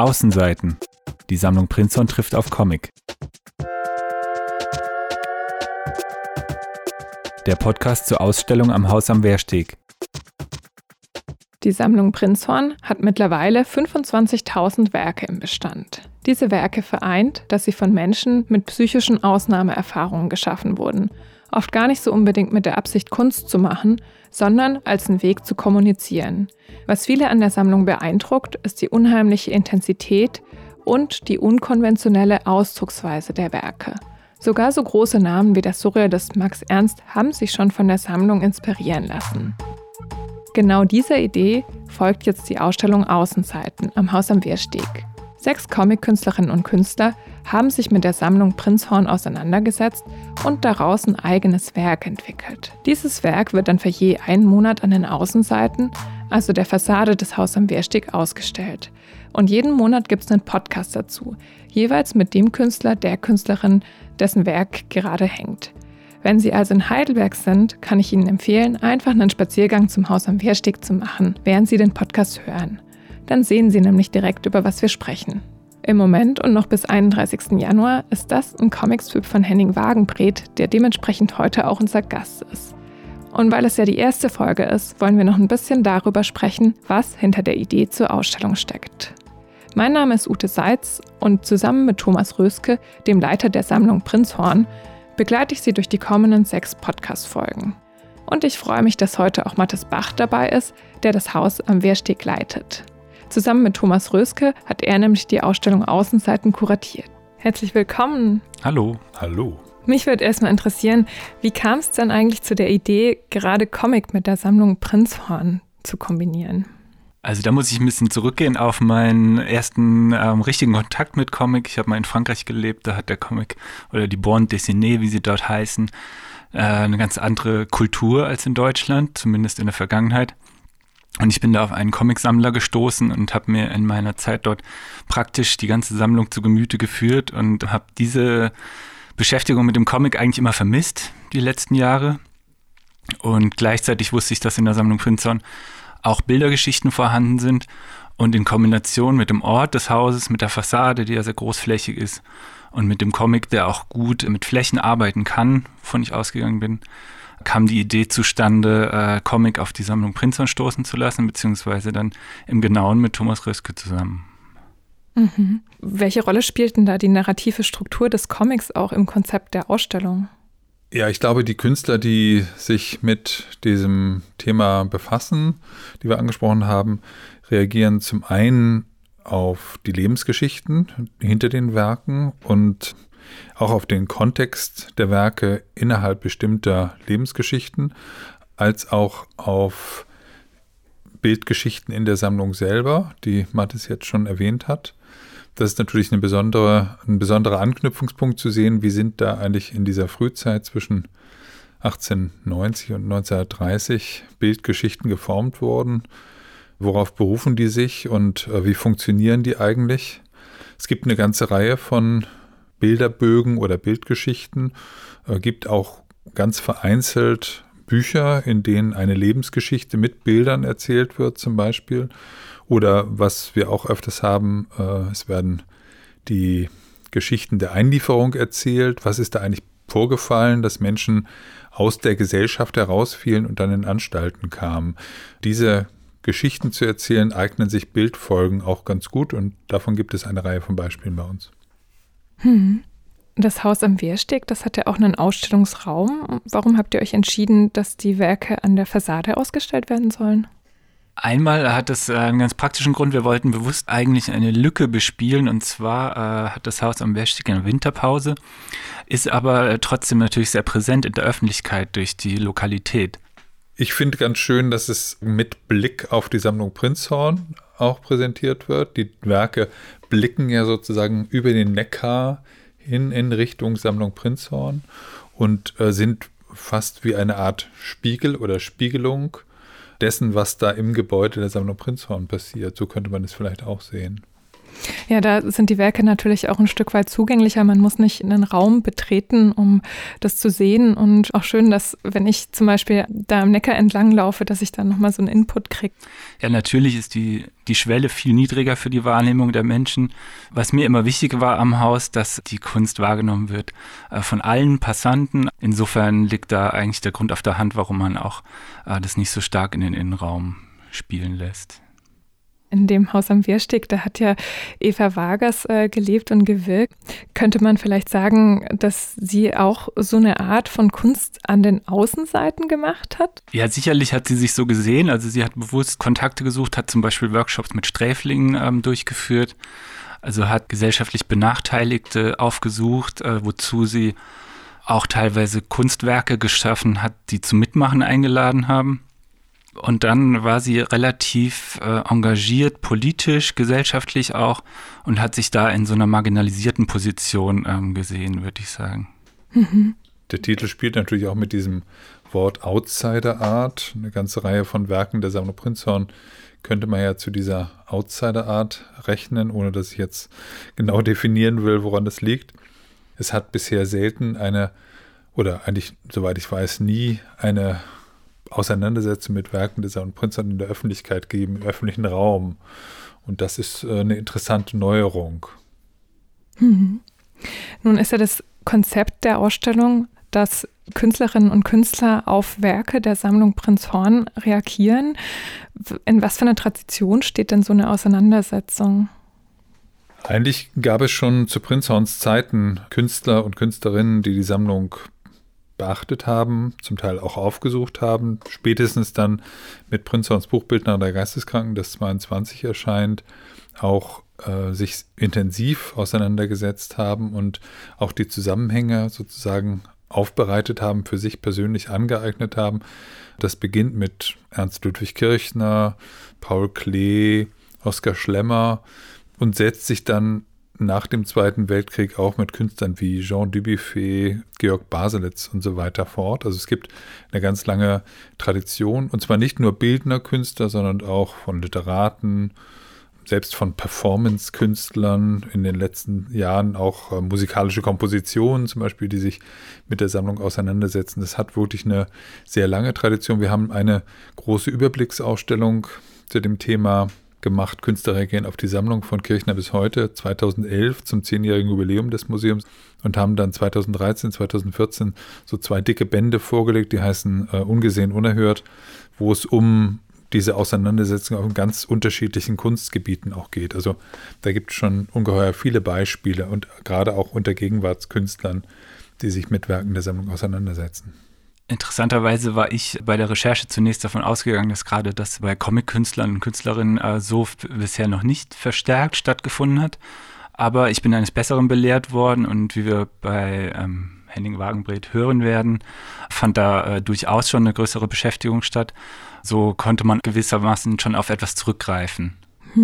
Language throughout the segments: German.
Außenseiten. Die Sammlung Prinzhorn trifft auf Comic. Der Podcast zur Ausstellung am Haus am Wehrsteg. Die Sammlung Prinzhorn hat mittlerweile 25.000 Werke im Bestand. Diese Werke vereint, dass sie von Menschen mit psychischen Ausnahmeerfahrungen geschaffen wurden. Oft gar nicht so unbedingt mit der Absicht, Kunst zu machen, sondern als einen Weg zu kommunizieren. Was viele an der Sammlung beeindruckt, ist die unheimliche Intensität und die unkonventionelle Ausdrucksweise der Werke. Sogar so große Namen wie der Surrealist Max Ernst haben sich schon von der Sammlung inspirieren lassen. Genau dieser Idee folgt jetzt die Ausstellung Außenseiten am Haus am Wehrsteg. 6 Comic-Künstlerinnen und Künstler haben sich mit der Sammlung Prinzhorn auseinandergesetzt und daraus ein eigenes Werk entwickelt. Dieses Werk wird dann für je einen Monat an den Außenseiten, also der Fassade des Haus am Wehrsteg, ausgestellt. Und jeden Monat gibt es einen Podcast dazu, jeweils mit dem Künstler, der Künstlerin, dessen Werk gerade hängt. Wenn Sie also in Heidelberg sind, kann ich Ihnen empfehlen, einfach einen Spaziergang zum Haus am Wehrsteg zu machen, während Sie den Podcast hören. Dann sehen Sie nämlich direkt, über was wir sprechen. Im Moment und noch bis 31. Januar ist das ein Comicstrip von Henning Wagenbreth, der dementsprechend heute auch unser Gast ist. Und weil es ja die erste Folge ist, wollen wir noch ein bisschen darüber sprechen, was hinter der Idee zur Ausstellung steckt. Mein Name ist Ute Seitz und zusammen mit Thomas Röske, dem Leiter der Sammlung Prinzhorn, begleite ich Sie durch die kommenden 6 Podcast-Folgen. Und ich freue mich, dass heute auch Mathis Bach dabei ist, der das Haus am Wehrsteg leitet. Zusammen mit Thomas Röske hat er nämlich die Ausstellung Außenseiten kuratiert. Herzlich willkommen. Hallo. Hallo. Mich würde erstmal interessieren, wie kam es denn eigentlich zu der Idee, gerade Comic mit der Sammlung Prinzhorn zu kombinieren? Also da muss ich ein bisschen zurückgehen auf meinen ersten richtigen Kontakt mit Comic. Ich habe mal in Frankreich gelebt, da hat der Comic oder die Bande dessinée, wie sie dort heißen, eine ganz andere Kultur als in Deutschland, zumindest in der Vergangenheit. Und ich bin da auf einen Comicsammler gestoßen und habe mir in meiner Zeit dort praktisch die ganze Sammlung zu Gemüte geführt und habe diese Beschäftigung mit dem Comic eigentlich immer vermisst, die letzten Jahre. Und gleichzeitig wusste ich, dass in der Sammlung Prinzhorn auch Bildergeschichten vorhanden sind und in Kombination mit dem Ort des Hauses, mit der Fassade, die ja sehr großflächig ist und mit dem Comic, der auch gut mit Flächen arbeiten kann, wovon ich ausgegangen bin, kam die Idee zustande, Comic auf die Sammlung Prinzhorn stoßen zu lassen, beziehungsweise dann im Genauen mit Thomas Röske zusammen. Mhm. Welche Rolle spielt denn da die narrative Struktur des Comics auch im Konzept der Ausstellung? Ja, ich glaube, die Künstler, die sich mit diesem Thema befassen, die wir angesprochen haben, reagieren zum einen auf die Lebensgeschichten hinter den Werken und auch auf den Kontext der Werke innerhalb bestimmter Lebensgeschichten, als auch auf Bildgeschichten in der Sammlung selber, die Mathis jetzt schon erwähnt hat. Das ist natürlich ein besonderer Anknüpfungspunkt zu sehen, wie sind da eigentlich in dieser Frühzeit zwischen 1890 und 1930 Bildgeschichten geformt worden. Worauf berufen die sich und wie funktionieren die eigentlich? Es gibt eine ganze Reihe von Bilderbögen oder Bildgeschichten, gibt auch ganz vereinzelt Bücher, in denen eine Lebensgeschichte mit Bildern erzählt wird zum Beispiel. Oder was wir auch öfters haben, es werden die Geschichten der Einlieferung erzählt. Was ist da eigentlich vorgefallen, dass Menschen aus der Gesellschaft herausfielen und dann in Anstalten kamen? Diese Geschichten zu erzählen, eignen sich Bildfolgen auch ganz gut und davon gibt es eine Reihe von Beispielen bei uns. Das Haus am Wehrsteg, das hat ja auch einen Ausstellungsraum. Warum habt ihr euch entschieden, dass die Werke an der Fassade ausgestellt werden sollen? Einmal hat es einen ganz praktischen Grund. Wir wollten bewusst eigentlich eine Lücke bespielen und zwar hat das Haus am Wehrsteg eine Winterpause, ist aber trotzdem natürlich sehr präsent in der Öffentlichkeit durch die Lokalität. Ich finde ganz schön, dass es mit Blick auf die Sammlung Prinzhorn auch präsentiert wird. Die Werke blicken ja sozusagen über den Neckar hin in Richtung Sammlung Prinzhorn und sind fast wie eine Art Spiegel oder Spiegelung dessen, was da im Gebäude der Sammlung Prinzhorn passiert. So könnte man es vielleicht auch sehen. Ja, da sind die Werke natürlich auch ein Stück weit zugänglicher. Man muss nicht einen Raum betreten, um das zu sehen. Und auch schön, dass, wenn ich zum Beispiel da am Neckar entlang laufe, dass ich dann nochmal so einen Input kriege. Ja, natürlich ist die Schwelle viel niedriger für die Wahrnehmung der Menschen. Was mir immer wichtig war am Haus, dass die Kunst wahrgenommen wird von allen Passanten. Insofern liegt da eigentlich der Grund auf der Hand, warum man auch das nicht so stark in den Innenraum spielen lässt. In dem Haus am Wehrsteg, da hat ja Eva Wagers gelebt und gewirkt. Könnte man vielleicht sagen, dass sie auch so eine Art von Kunst an den Außenseiten gemacht hat? Ja, sicherlich hat sie sich so gesehen. Also sie hat bewusst Kontakte gesucht, hat zum Beispiel Workshops mit Sträflingen durchgeführt. Also hat gesellschaftlich Benachteiligte aufgesucht, wozu sie auch teilweise Kunstwerke geschaffen hat, die zum Mitmachen eingeladen haben. Und dann war sie relativ engagiert, politisch, gesellschaftlich auch, und hat sich da in so einer marginalisierten Position gesehen, würde ich sagen. Mhm. Der Titel spielt natürlich auch mit diesem Wort Outsider Art. Eine ganze Reihe von Werken der Sammlung Prinzhorn könnte man ja zu dieser Outsider Art rechnen, ohne dass ich jetzt genau definieren will, woran das liegt. Es hat bisher selten oder eigentlich, soweit ich weiß, nie eine Auseinandersetzung mit Werken der Sammlung Prinzhorn in der Öffentlichkeit geben, im öffentlichen Raum. Und das ist eine interessante Neuerung. Mhm. Nun ist ja das Konzept der Ausstellung, dass Künstlerinnen und Künstler auf Werke der Sammlung Prinzhorn reagieren. In was für einer Tradition steht denn so eine Auseinandersetzung? Eigentlich gab es schon zu Prinzhorns Zeiten Künstler und Künstlerinnen, die die Sammlung beachtet haben, zum Teil auch aufgesucht haben, spätestens dann mit Prinzhorns Buchbildner der Geisteskranken, das 22 erscheint, auch sich intensiv auseinandergesetzt haben und auch die Zusammenhänge sozusagen aufbereitet haben, für sich persönlich angeeignet haben. Das beginnt mit Ernst Ludwig Kirchner, Paul Klee, Oskar Schlemmer und setzt sich dann nach dem Zweiten Weltkrieg auch mit Künstlern wie Jean Dubuffet, Georg Baselitz und so weiter fort. Also es gibt eine ganz lange Tradition, und zwar nicht nur Bildnerkünstler, sondern auch von Literaten, selbst von Performance-Künstlern, in den letzten Jahren auch musikalische Kompositionen zum Beispiel, die sich mit der Sammlung auseinandersetzen. Das hat wirklich eine sehr lange Tradition. Wir haben eine große Überblicksausstellung zu dem Thema gemacht, Künstler reagieren auf die Sammlung von Kirchner bis heute, 2011 zum 10-jährigen Jubiläum des Museums, und haben dann 2013, 2014 so 2 dicke Bände vorgelegt, die heißen Ungesehen, Unerhört, wo es um diese Auseinandersetzung auf ganz unterschiedlichen Kunstgebieten auch geht. Also da gibt es schon ungeheuer viele Beispiele, und gerade auch unter Gegenwartskünstlern, die sich mit Werken der Sammlung auseinandersetzen. Interessanterweise war ich bei der Recherche zunächst davon ausgegangen, dass gerade das bei Comic-Künstlern und Künstlerinnen so bisher noch nicht verstärkt stattgefunden hat. Aber ich bin eines Besseren belehrt worden, und wie wir bei Henning Wagenbreth hören werden, fand da durchaus schon eine größere Beschäftigung statt. So konnte man gewissermaßen schon auf etwas zurückgreifen.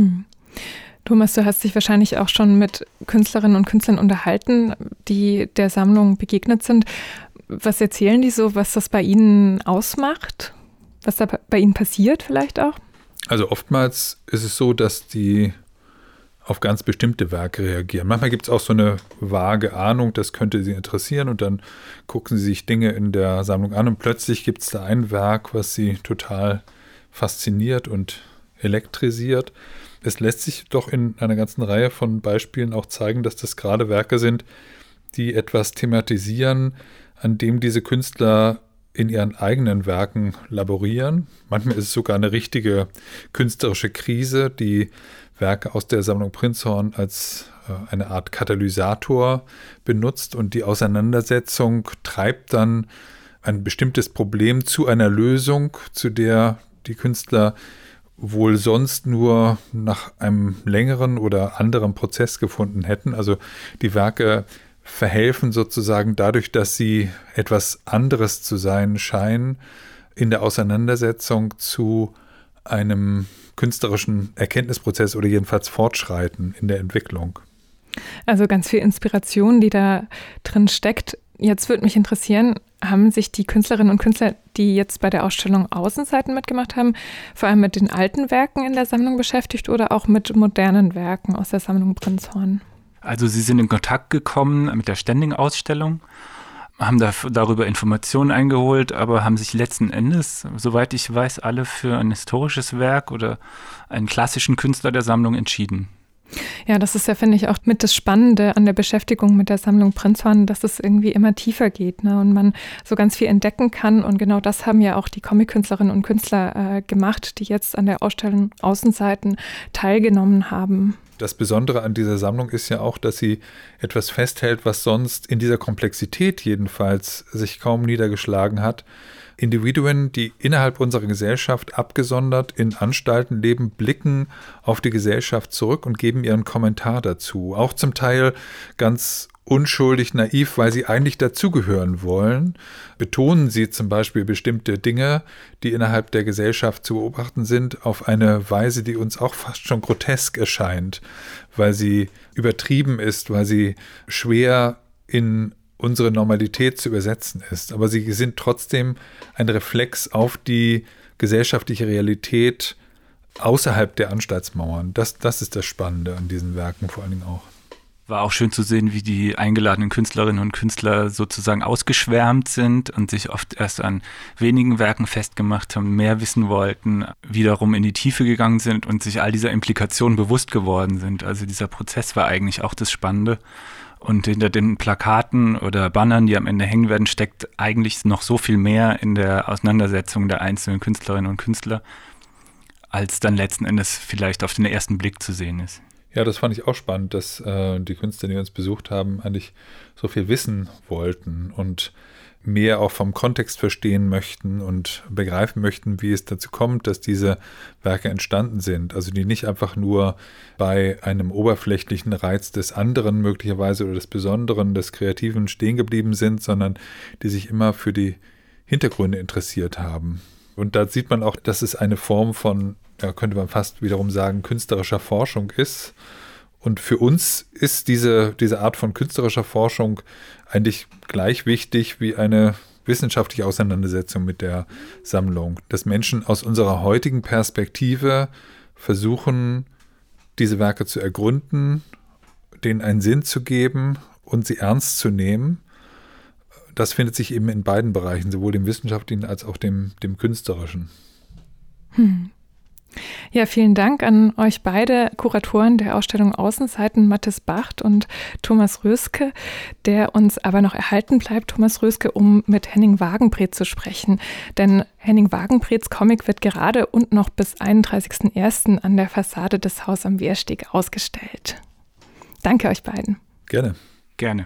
Thomas, du hast dich wahrscheinlich auch schon mit Künstlerinnen und Künstlern unterhalten, die der Sammlung begegnet sind. Was erzählen die so, was das bei ihnen ausmacht? Was da bei ihnen passiert vielleicht auch? Also oftmals ist es so, dass die auf ganz bestimmte Werke reagieren. Manchmal gibt es auch so eine vage Ahnung, das könnte sie interessieren, und dann gucken sie sich Dinge in der Sammlung an, und plötzlich gibt es da ein Werk, was sie total fasziniert und elektrisiert. Es lässt sich doch in einer ganzen Reihe von Beispielen auch zeigen, dass das gerade Werke sind, die etwas thematisieren, an dem diese Künstler in ihren eigenen Werken laborieren. Manchmal ist es sogar eine richtige künstlerische Krise, die Werke aus der Sammlung Prinzhorn als eine Art Katalysator benutzt, und die Auseinandersetzung treibt dann ein bestimmtes Problem zu einer Lösung, zu der die Künstler wohl sonst nur nach einem längeren oder anderen Prozess gefunden hätten. Also die Werke verhelfen sozusagen dadurch, dass sie etwas anderes zu sein scheinen, in der Auseinandersetzung zu einem künstlerischen Erkenntnisprozess oder jedenfalls Fortschreiten in der Entwicklung. Also ganz viel Inspiration, die da drin steckt. Jetzt würde mich interessieren, haben sich die Künstlerinnen und Künstler, die jetzt bei der Ausstellung Außenseiten mitgemacht haben, vor allem mit den alten Werken in der Sammlung beschäftigt oder auch mit modernen Werken aus der Sammlung Prinzhorn? Also sie sind in Kontakt gekommen mit der Ständigen-Ausstellung, haben darüber Informationen eingeholt, aber haben sich letzten Endes, soweit ich weiß, alle für ein historisches Werk oder einen klassischen Künstler der Sammlung entschieden. Ja, das ist ja, finde ich, auch mit das Spannende an der Beschäftigung mit der Sammlung Prinzhorn, dass es irgendwie immer tiefer geht, ne? Und man so ganz viel entdecken kann. Und genau das haben ja auch die Comic-Künstlerinnen und Künstler gemacht, die jetzt an der Ausstellung Außenseiten teilgenommen haben. Das Besondere an dieser Sammlung ist ja auch, dass sie etwas festhält, was sonst in dieser Komplexität jedenfalls sich kaum niedergeschlagen hat. Individuen, die innerhalb unserer Gesellschaft abgesondert in Anstalten leben, blicken auf die Gesellschaft zurück und geben ihren Kommentar dazu. Auch zum Teil ganz unschuldig, naiv, weil sie eigentlich dazugehören wollen, betonen sie zum Beispiel bestimmte Dinge, die innerhalb der Gesellschaft zu beobachten sind, auf eine Weise, die uns auch fast schon grotesk erscheint, weil sie übertrieben ist, weil sie schwer in unsere Normalität zu übersetzen ist. Aber sie sind trotzdem ein Reflex auf die gesellschaftliche Realität außerhalb der Anstaltsmauern. Das ist das Spannende an diesen Werken vor allen Dingen auch. War auch schön zu sehen, wie die eingeladenen Künstlerinnen und Künstler sozusagen ausgeschwärmt sind und sich oft erst an wenigen Werken festgemacht haben, mehr wissen wollten, wiederum in die Tiefe gegangen sind und sich all dieser Implikationen bewusst geworden sind. Also dieser Prozess war eigentlich auch das Spannende. Und hinter den Plakaten oder Bannern, die am Ende hängen werden, steckt eigentlich noch so viel mehr in der Auseinandersetzung der einzelnen Künstlerinnen und Künstler, als dann letzten Endes vielleicht auf den ersten Blick zu sehen ist. Ja, das fand ich auch spannend, dass die Künstler, die uns besucht haben, eigentlich so viel wissen wollten und mehr auch vom Kontext verstehen möchten und begreifen möchten, wie es dazu kommt, dass diese Werke entstanden sind. Also die nicht einfach nur bei einem oberflächlichen Reiz des anderen möglicherweise oder des Besonderen, des Kreativen stehen geblieben sind, sondern die sich immer für die Hintergründe interessiert haben. Und da sieht man auch, dass es eine Form von, ja, könnte man fast wiederum sagen, künstlerischer Forschung ist. Und für uns ist diese Art von künstlerischer Forschung eigentlich gleich wichtig wie eine wissenschaftliche Auseinandersetzung mit der Sammlung. Dass Menschen aus unserer heutigen Perspektive versuchen, diese Werke zu ergründen, denen einen Sinn zu geben und sie ernst zu nehmen. Das findet sich eben in beiden Bereichen, sowohl dem wissenschaftlichen als auch dem künstlerischen. Ja, vielen Dank an euch beide Kuratoren der Ausstellung Außenseiten, Mathis Bacht und Thomas Röske, der uns aber noch erhalten bleibt, Thomas Röske, um mit Henning Wagenbreth zu sprechen. Denn Henning Wagenbreths Comic wird gerade und noch bis 31.01. an der Fassade des Haus am Wehrsteg ausgestellt. Danke euch beiden. Gerne. Gerne.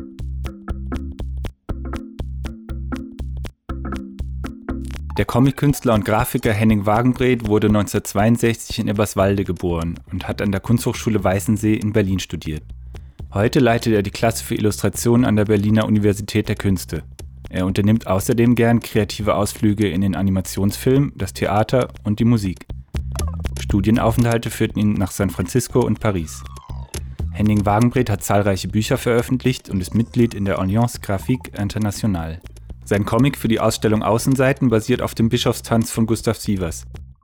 Der Comic-Künstler und Grafiker Henning Wagenbreth wurde 1962 in Eberswalde geboren und hat an der Kunsthochschule Weißensee in Berlin studiert. Heute leitet er die Klasse für Illustration an der Berliner Universität der Künste. Er unternimmt außerdem gern kreative Ausflüge in den Animationsfilm, das Theater und die Musik. Studienaufenthalte führten ihn nach San Francisco und Paris. Henning Wagenbreth hat zahlreiche Bücher veröffentlicht und ist Mitglied in der Alliance Graphique Internationale. Sein Comic für die Ausstellung Außenseiten basiert auf dem Bischofstanz von Gustav Sievers.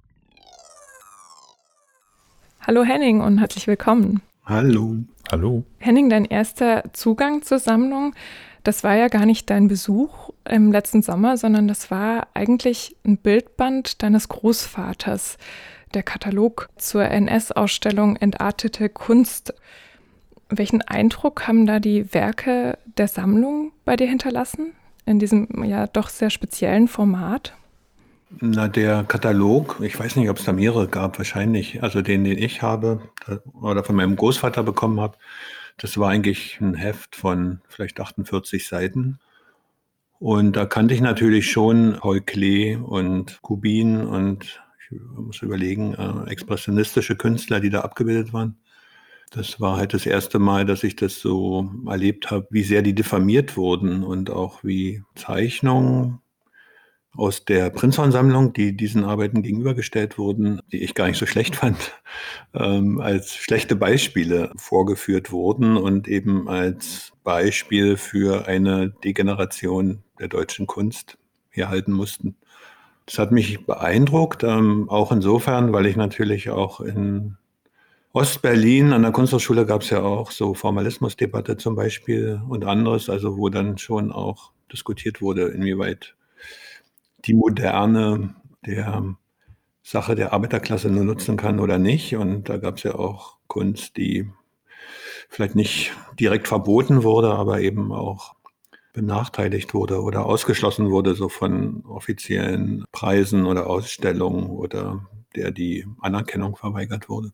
Hallo Henning und herzlich willkommen. Hallo. Hallo. Henning, dein erster Zugang zur Sammlung, das war ja gar nicht dein Besuch im letzten Sommer, sondern das war eigentlich ein Bildband deines Großvaters, der Katalog zur NS-Ausstellung Entartete Kunst. Welchen Eindruck haben da die Werke der Sammlung bei dir hinterlassen? In diesem ja doch sehr speziellen Format? Na, der Katalog, ich weiß nicht, ob es da mehrere gab, wahrscheinlich. Also den ich habe oder von meinem Großvater bekommen habe, das war eigentlich ein Heft von vielleicht 48 Seiten. Und da kannte ich natürlich schon Paul Klee und Kubin und ich muss überlegen, expressionistische Künstler, die da abgebildet waren. Das war halt das erste Mal, dass ich das so erlebt habe, wie sehr die diffamiert wurden und auch wie Zeichnungen aus der Prinzhorn-Sammlung, die diesen Arbeiten gegenübergestellt wurden, die ich gar nicht so schlecht fand, als schlechte Beispiele vorgeführt wurden und eben als Beispiel für eine Degeneration der deutschen Kunst herhalten mussten. Das hat mich beeindruckt, auch insofern, weil ich natürlich auch in Ostberlin an der Kunsthochschule gab es ja auch so Formalismusdebatte zum Beispiel und anderes, also wo dann schon auch diskutiert wurde, inwieweit die Moderne der Sache der Arbeiterklasse nur nutzen kann oder nicht. Und da gab es ja auch Kunst, die vielleicht nicht direkt verboten wurde, aber eben auch benachteiligt wurde oder ausgeschlossen wurde, so von offiziellen Preisen oder Ausstellungen oder der die Anerkennung verweigert wurde.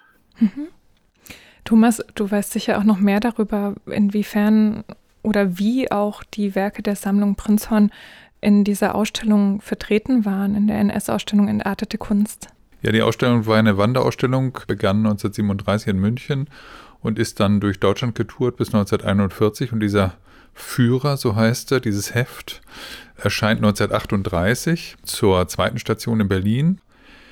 Thomas, du weißt sicher auch noch mehr darüber, inwiefern oder wie auch die Werke der Sammlung Prinzhorn in dieser Ausstellung vertreten waren, in der NS-Ausstellung Entartete Kunst. Ja, die Ausstellung war eine Wanderausstellung, begann 1937 in München und ist dann durch Deutschland getourt bis 1941. Und dieser Führer, so heißt er, dieses Heft, erscheint 1938 zur zweiten Station in Berlin.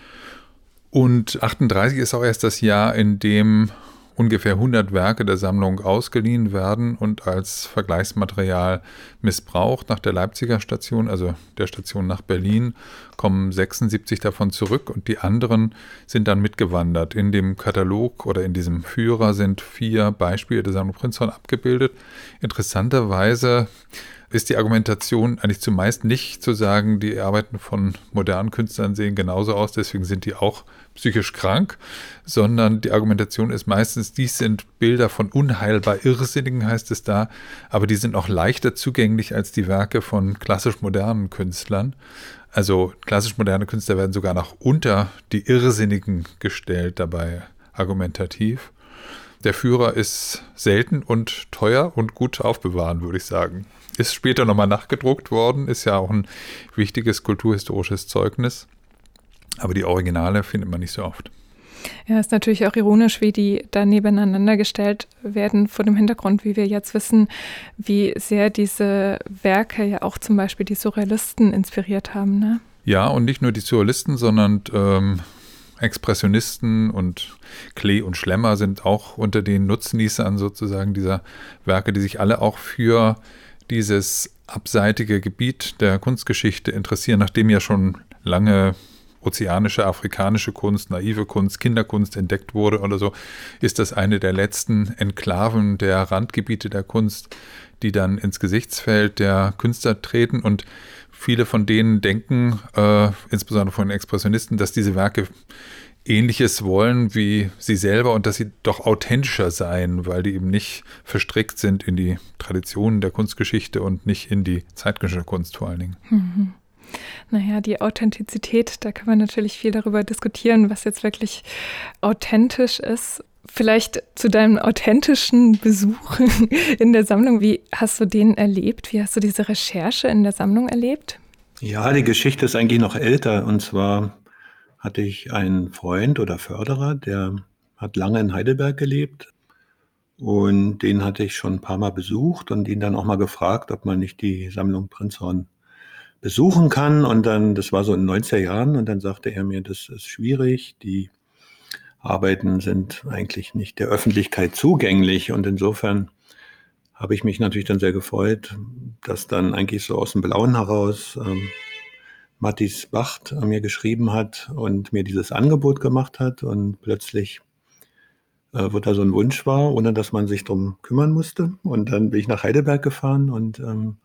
Und 1938 ist auch erst das Jahr, in dem ungefähr 100 Werke der Sammlung ausgeliehen werden und als Vergleichsmaterial missbraucht. Nach der Leipziger Station, also der Station nach Berlin, kommen 76 davon zurück und die anderen sind dann mitgewandert. In dem Katalog oder in diesem Führer sind 4 Beispiele der Sammlung Prinzhorn abgebildet. Interessanterweise ist die Argumentation eigentlich zumeist nicht zu sagen, die Arbeiten von modernen Künstlern sehen genauso aus, deswegen sind die auch psychisch krank, sondern die Argumentation ist meistens, dies sind Bilder von unheilbar Irrsinnigen, heißt es da, aber die sind auch leichter zugänglich als die Werke von klassisch modernen Künstlern. Also klassisch moderne Künstler werden sogar noch unter die Irrsinnigen gestellt, dabei argumentativ. Der Führer ist selten und teuer und gut aufbewahren, würde ich sagen. Ist später nochmal nachgedruckt worden, ist ja auch ein wichtiges kulturhistorisches Zeugnis. Aber die Originale findet man nicht so oft. Ja, ist natürlich auch ironisch, wie die da nebeneinander gestellt werden, vor dem Hintergrund, wie wir jetzt wissen, wie sehr diese Werke ja auch zum Beispiel die Surrealisten inspiriert haben, ne? Ja, und nicht nur die Surrealisten, sondern Expressionisten und Klee und Schlemmer sind auch unter den Nutznießern sozusagen dieser Werke, die sich alle auch für dieses abseitige Gebiet der Kunstgeschichte interessieren, nachdem ja schon lange ozeanische, afrikanische Kunst, naive Kunst, Kinderkunst entdeckt wurde oder so, ist das eine der letzten Enklaven der Randgebiete der Kunst, die dann ins Gesichtsfeld der Künstler treten. Und viele von denen denken, insbesondere von den Expressionisten, dass diese Werke Ähnliches wollen wie sie selber und dass sie doch authentischer seien, weil die eben nicht verstrickt sind in die Traditionen der Kunstgeschichte und nicht in die zeitgenössische Kunst vor allen Dingen. Mhm. Naja, die Authentizität, da kann man natürlich viel darüber diskutieren, was jetzt wirklich authentisch ist. Vielleicht zu deinem authentischen Besuch in der Sammlung. Wie hast du den erlebt? Wie hast du diese Recherche in der Sammlung erlebt? Ja, die Geschichte ist eigentlich noch älter. Und zwar hatte ich einen Freund oder Förderer, der hat lange in Heidelberg gelebt. Und den hatte ich schon ein paar Mal besucht und ihn dann auch mal gefragt, ob man nicht die Sammlung Prinzhorn besuchen kann. Und dann, das war so in den 90er Jahren, und dann sagte er mir, das ist schwierig, die Arbeiten sind eigentlich nicht der Öffentlichkeit zugänglich. Und insofern habe ich mich natürlich dann sehr gefreut, dass dann eigentlich so aus dem Blauen heraus Matthis Bacht mir geschrieben hat und mir dieses Angebot gemacht hat. Und plötzlich wird da so ein Wunsch wahr, ohne dass man sich drum kümmern musste. Und dann bin ich nach Heidelberg gefahren und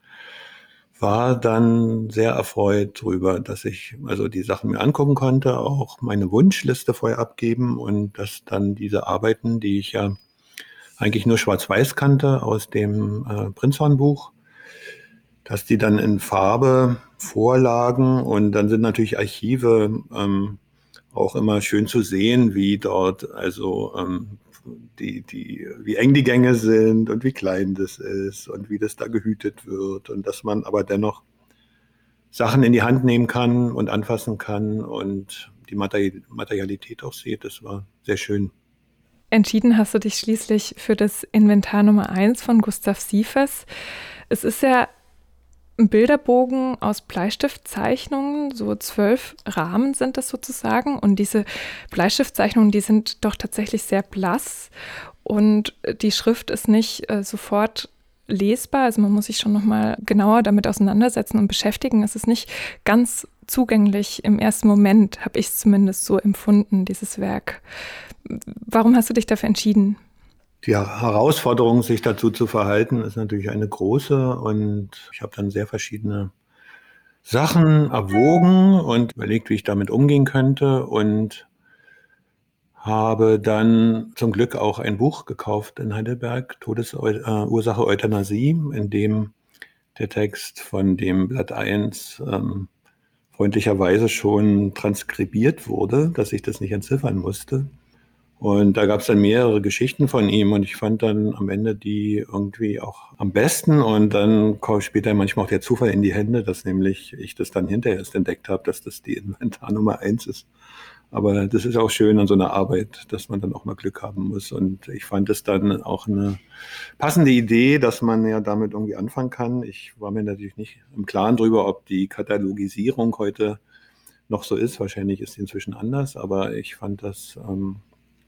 war dann sehr erfreut darüber, dass ich also die Sachen mir angucken konnte, auch meine Wunschliste vorher abgeben und dass dann diese Arbeiten, die ich ja eigentlich nur schwarz-weiß kannte aus dem Prinzhorn-Buch, dass die dann in Farbe vorlagen, und dann sind natürlich Archive auch immer schön zu sehen, wie dort also wie eng die Gänge sind und wie klein das ist und wie das da gehütet wird, und dass man aber dennoch Sachen in die Hand nehmen kann und anfassen kann und die Materialität auch sieht. Das war sehr schön. Entschieden hast du dich schließlich für das Inventar Nummer 1 von Gustav Siefers. Es ist ja ein Bilderbogen aus Bleistiftzeichnungen, so 12 Rahmen sind das sozusagen, und diese Bleistiftzeichnungen, die sind doch tatsächlich sehr blass und die Schrift ist nicht sofort lesbar, also man muss sich schon nochmal genauer damit auseinandersetzen und beschäftigen. Es ist nicht ganz zugänglich im ersten Moment, habe ich es zumindest so empfunden, dieses Werk. Warum hast du dich dafür entschieden? Die Herausforderung, sich dazu zu verhalten, ist natürlich eine große und ich habe dann sehr verschiedene Sachen erwogen und überlegt, wie ich damit umgehen könnte und habe dann zum Glück auch ein Buch gekauft in Heidelberg, Todesursache Euthanasie, in dem der Text von dem Blatt 1 freundlicherweise schon transkribiert wurde, dass ich das nicht entziffern musste. Und da gab es dann mehrere Geschichten von ihm und ich fand dann am Ende die irgendwie auch am besten und dann kam später manchmal auch der Zufall in die Hände, dass nämlich ich das dann hinterher erst entdeckt habe, dass das die Inventar Nummer 1 ist. Aber das ist auch schön an so einer Arbeit, dass man dann auch mal Glück haben muss. Und ich fand es dann auch eine passende Idee, dass man ja damit irgendwie anfangen kann. Ich war mir natürlich nicht im Klaren darüber, ob die Katalogisierung heute noch so ist. Wahrscheinlich ist sie inzwischen anders, aber ich fand das ein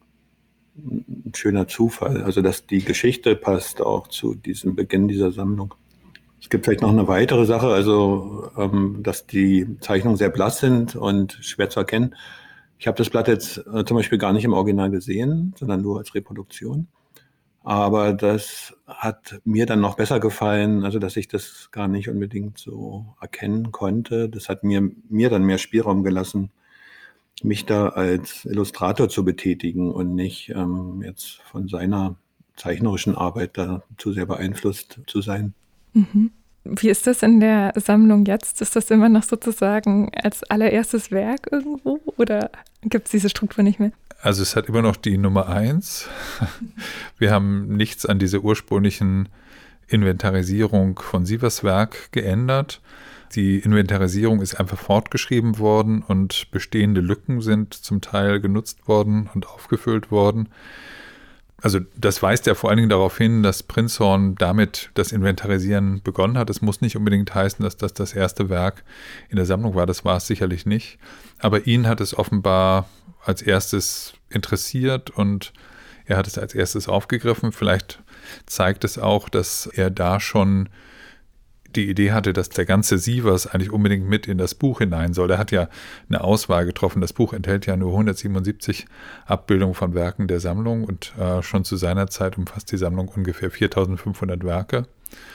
schöner Zufall. Also, dass die Geschichte passt auch zu diesem Beginn dieser Sammlung. Es gibt vielleicht noch eine weitere Sache, also dass die Zeichnungen sehr blass sind und schwer zu erkennen. Ich habe das Blatt jetzt zum Beispiel gar nicht im Original gesehen, sondern nur als Reproduktion. Aber das hat mir dann noch besser gefallen, also dass ich das gar nicht unbedingt so erkennen konnte. Das hat mir dann mehr Spielraum gelassen, mich da als Illustrator zu betätigen und nicht jetzt von seiner zeichnerischen Arbeit da zu sehr beeinflusst zu sein. Mhm. Wie ist das in der Sammlung jetzt? Ist das immer noch sozusagen als allererstes Werk irgendwo oder gibt es diese Struktur nicht mehr? Also es hat immer noch die Nummer 1. Wir haben nichts an dieser ursprünglichen Inventarisierung von Sievers Werk geändert. Die Inventarisierung ist einfach fortgeschrieben worden und bestehende Lücken sind zum Teil genutzt worden und aufgefüllt worden. Also das weist ja vor allen Dingen darauf hin, dass Prinzhorn damit das Inventarisieren begonnen hat. Es muss nicht unbedingt heißen, dass das das erste Werk in der Sammlung war. Das war es sicherlich nicht. Aber ihn hat es offenbar als erstes interessiert und er hat es als erstes aufgegriffen. Vielleicht zeigt es auch, dass er da schon die Idee hatte, dass der ganze Sievers eigentlich unbedingt mit in das Buch hinein soll. Er hat ja eine Auswahl getroffen. Das Buch enthält ja nur 177 Abbildungen von Werken der Sammlung und schon zu seiner Zeit umfasst die Sammlung ungefähr 4.500 Werke.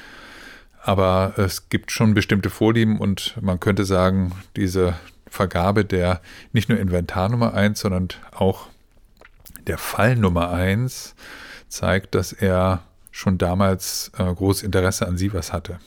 Aber es gibt schon bestimmte Vorlieben und man könnte sagen, diese Vergabe der nicht nur Inventar Nummer 1, sondern auch der Fall Nummer 1 zeigt, dass er schon damals großes Interesse an Sievers hatte.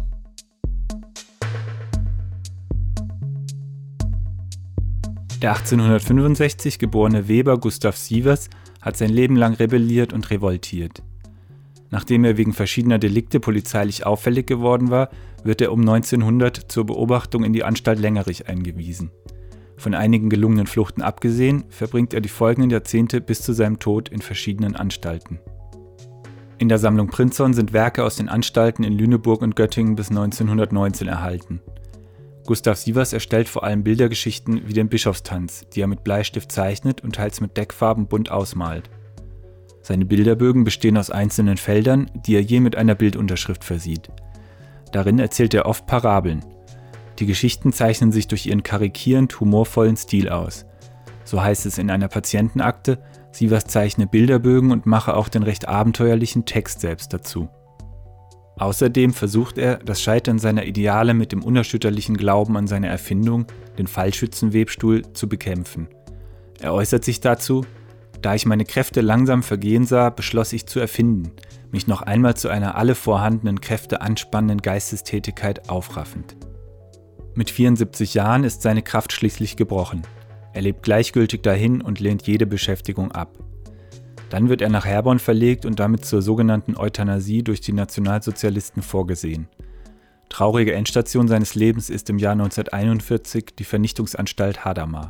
Der 1865 geborene Weber Gustav Sievers hat sein Leben lang rebelliert und revoltiert. Nachdem er wegen verschiedener Delikte polizeilich auffällig geworden war, wird er um 1900 zur Beobachtung in die Anstalt Lengerich eingewiesen. Von einigen gelungenen Fluchten abgesehen, verbringt er die folgenden Jahrzehnte bis zu seinem Tod in verschiedenen Anstalten. In der Sammlung Prinzhorn sind Werke aus den Anstalten in Lüneburg und Göttingen bis 1919 erhalten. Gustav Sievers erstellt vor allem Bildergeschichten wie den Bischofstanz, die er mit Bleistift zeichnet und teils mit Deckfarben bunt ausmalt. Seine Bilderbögen bestehen aus einzelnen Feldern, die er je mit einer Bildunterschrift versieht. Darin erzählt er oft Parabeln. Die Geschichten zeichnen sich durch ihren karikierend humorvollen Stil aus. So heißt es in einer Patientenakte, Sievers zeichne Bilderbögen und mache auch den recht abenteuerlichen Text selbst dazu. Außerdem versucht er, das Scheitern seiner Ideale mit dem unerschütterlichen Glauben an seine Erfindung, den Fallschützenwebstuhl, zu bekämpfen. Er äußert sich dazu: Da ich meine Kräfte langsam vergehen sah, beschloss ich zu erfinden, mich noch einmal zu einer alle vorhandenen Kräfte anspannenden Geistestätigkeit aufraffend. Mit 74 Jahren ist seine Kraft schließlich gebrochen. Er lebt gleichgültig dahin und lehnt jede Beschäftigung ab. Dann wird er nach Herborn verlegt und damit zur sogenannten Euthanasie durch die Nationalsozialisten vorgesehen. Traurige Endstation seines Lebens ist im Jahr 1941 die Vernichtungsanstalt Hadamar.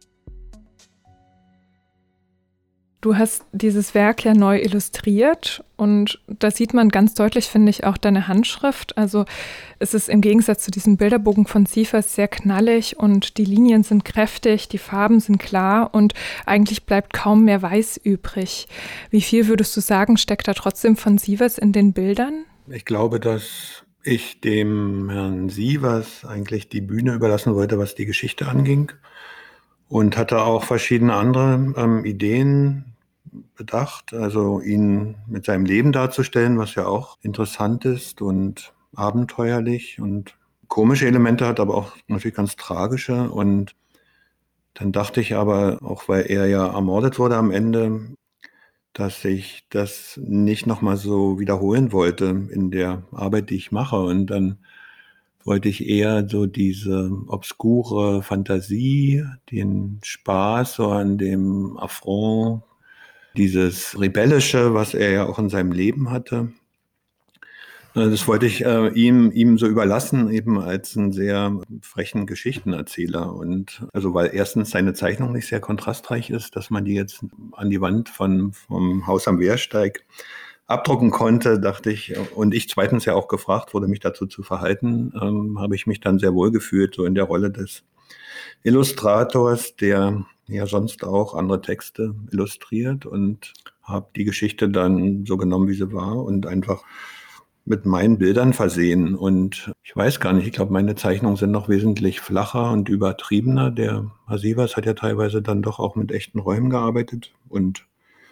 Du hast dieses Werk ja neu illustriert und da sieht man ganz deutlich, finde ich, auch deine Handschrift. Also es ist im Gegensatz zu diesem Bilderbogen von Sievers sehr knallig und die Linien sind kräftig, die Farben sind klar und eigentlich bleibt kaum mehr Weiß übrig. Wie viel würdest du sagen, steckt da trotzdem von Sievers in den Bildern? Ich glaube, dass ich dem Herrn Sievers eigentlich die Bühne überlassen wollte, was die Geschichte anging, und hatte auch verschiedene andere Ideen bedacht, also ihn mit seinem Leben darzustellen, was ja auch interessant ist und abenteuerlich und komische Elemente hat, aber auch natürlich ganz tragische. Und dann dachte ich aber, auch weil er ja ermordet wurde am Ende, dass ich das nicht nochmal so wiederholen wollte in der Arbeit, die ich mache. Und dann wollte ich eher so diese obskure Fantasie, den Spaß so an dem Affront, dieses Rebellische, was er ja auch in seinem Leben hatte. Das wollte ich ihm so überlassen, eben als einen sehr frechen Geschichtenerzähler. Und also weil erstens seine Zeichnung nicht sehr kontrastreich ist, dass man die jetzt an die Wand vom Haus am Wehrsteig abdrucken konnte, dachte ich, und ich zweitens ja auch gefragt wurde, mich dazu zu verhalten, habe ich mich dann sehr wohl gefühlt, so in der Rolle des Illustrators, der ja sonst auch andere Texte illustriert, und habe die Geschichte dann so genommen, wie sie war, und einfach mit meinen Bildern versehen. Und ich weiß gar nicht, ich glaube, meine Zeichnungen sind noch wesentlich flacher und übertriebener. Der Herr Sievers hat ja teilweise dann doch auch mit echten Räumen gearbeitet und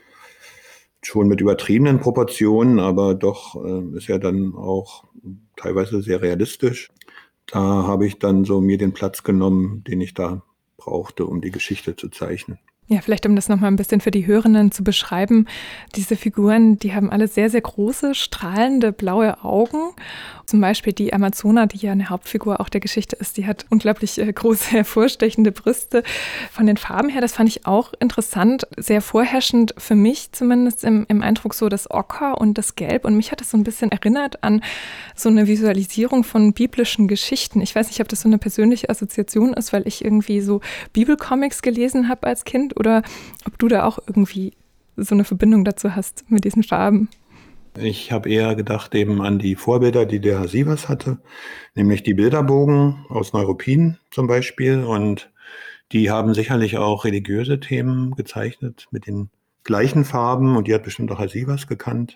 schon mit übertriebenen Proportionen, aber doch ist ja dann auch teilweise sehr realistisch. Da habe ich dann so mir den Platz genommen, den ich da brauchte, um die Geschichte zu zeichnen. Ja, vielleicht um das nochmal ein bisschen für die Hörenden zu beschreiben. Diese Figuren, die haben alle sehr, sehr große, strahlende, blaue Augen. Zum Beispiel die Amazona, die ja eine Hauptfigur auch der Geschichte ist, die hat unglaublich große, hervorstechende Brüste. Von den Farben her, das fand ich auch interessant, sehr vorherrschend für mich zumindest im Eindruck so das Ocker und das Gelb. Und mich hat das so ein bisschen erinnert an so eine Visualisierung von biblischen Geschichten. Ich weiß nicht, ob das so eine persönliche Assoziation ist, weil ich irgendwie so Bibelcomics gelesen habe als Kind, oder ob du da auch irgendwie so eine Verbindung dazu hast mit diesen Farben. Ich habe eher gedacht eben an die Vorbilder, die der Herr Sievers hatte, nämlich die Bilderbogen aus Neuruppin zum Beispiel. Und die haben sicherlich auch religiöse Themen gezeichnet mit den gleichen Farben. Und die hat bestimmt auch Herr Sievers gekannt,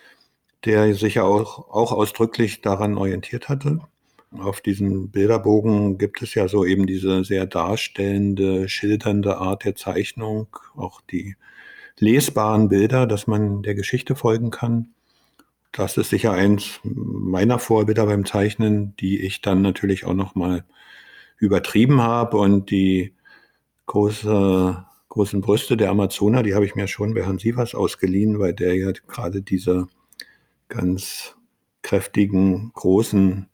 der sich ja auch ausdrücklich daran orientiert hatte. Auf diesem Bilderbogen gibt es ja so eben diese sehr darstellende, schildernde Art der Zeichnung, auch die lesbaren Bilder, dass man der Geschichte folgen kann. Das ist sicher eins meiner Vorbilder beim Zeichnen, die ich dann natürlich auch nochmal übertrieben habe. Und die großen Brüste der Amazona, die habe ich mir schon bei Herrn Sievers ausgeliehen, weil der ja gerade diese ganz kräftigen, großen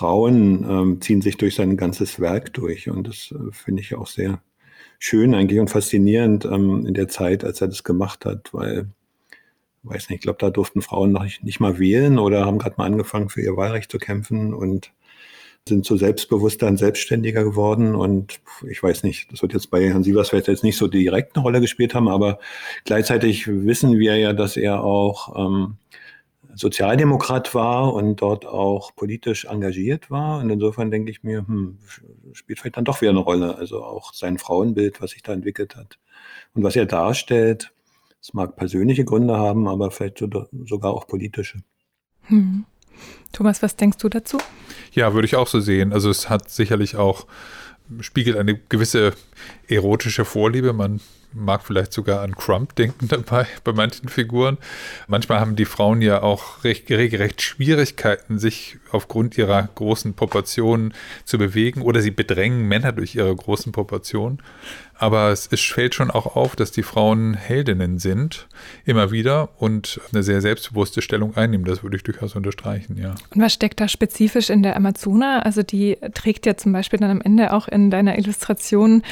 Frauen ziehen sich durch sein ganzes Werk durch. Und das finde ich auch sehr schön eigentlich und faszinierend in der Zeit, als er das gemacht hat, weil, weiß nicht, ich glaube, da durften Frauen noch nicht mal wählen oder haben gerade mal angefangen, für ihr Wahlrecht zu kämpfen und sind so selbstbewusster und selbstständiger geworden. Und ich weiß nicht, das wird jetzt bei Herrn Sievers vielleicht jetzt nicht so direkt eine Rolle gespielt haben, aber gleichzeitig wissen wir ja, dass er auch Sozialdemokrat war und dort auch politisch engagiert war. Und insofern denke ich mir, spielt vielleicht dann doch wieder eine Rolle. Also auch sein Frauenbild, was sich da entwickelt hat und was er darstellt. Es mag persönliche Gründe haben, aber vielleicht sogar auch politische. Thomas, was denkst du dazu? Ja, würde ich auch so sehen. Also es hat sicherlich auch, spiegelt eine gewisse erotische Vorliebe. Man mag vielleicht sogar an Crump denken dabei, bei manchen Figuren. Manchmal haben die Frauen ja auch regelrecht Schwierigkeiten, sich aufgrund ihrer großen Proportionen zu bewegen, oder sie bedrängen Männer durch ihre großen Proportionen. Aber es fällt schon auch auf, dass die Frauen Heldinnen sind, immer wieder, und eine sehr selbstbewusste Stellung einnehmen. Das würde ich durchaus unterstreichen, ja. Und was steckt da spezifisch in der Amazona? Also die trägt ja zum Beispiel dann am Ende auch in deiner Illustration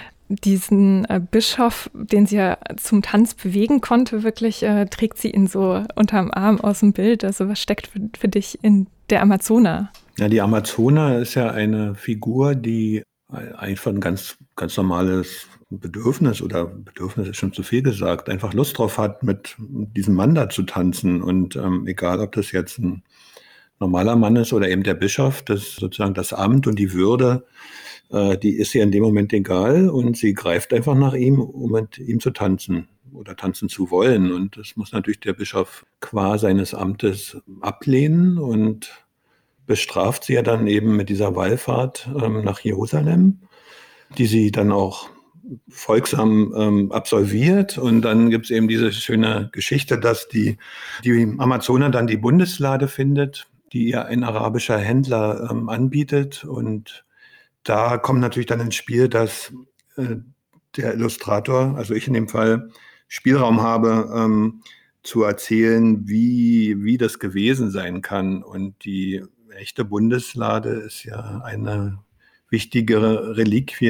diesen Bischof, den sie ja zum Tanz bewegen konnte, wirklich trägt sie ihn so unterm Arm aus dem Bild. Also was steckt für dich in der Amazona? Ja, die Amazona ist ja eine Figur, die einfach ein ganz normales Bedürfnis, oder Bedürfnis ist schon zu viel gesagt, einfach Lust drauf hat, mit diesem Mann da zu tanzen. Und egal, ob das jetzt ein normaler Mann ist oder eben der Bischof, das sozusagen das Amt und die Würde, die ist ihr in dem Moment egal, und sie greift einfach nach ihm, um mit ihm zu tanzen. oder tanzen zu wollen. Und das muss natürlich der Bischof qua seines Amtes ablehnen und bestraft sie ja dann eben mit dieser Wallfahrt nach Jerusalem, die sie dann auch folgsam absolviert. Und dann gibt es eben diese schöne Geschichte, dass die Amazone dann die Bundeslade findet, die ihr ein arabischer Händler anbietet. Und da kommt natürlich dann ins Spiel, dass der Illustrator, also ich in dem Fall, Spielraum habe, zu erzählen, wie das gewesen sein kann. Und die echte Bundeslade ist ja eine wichtigere Reliquie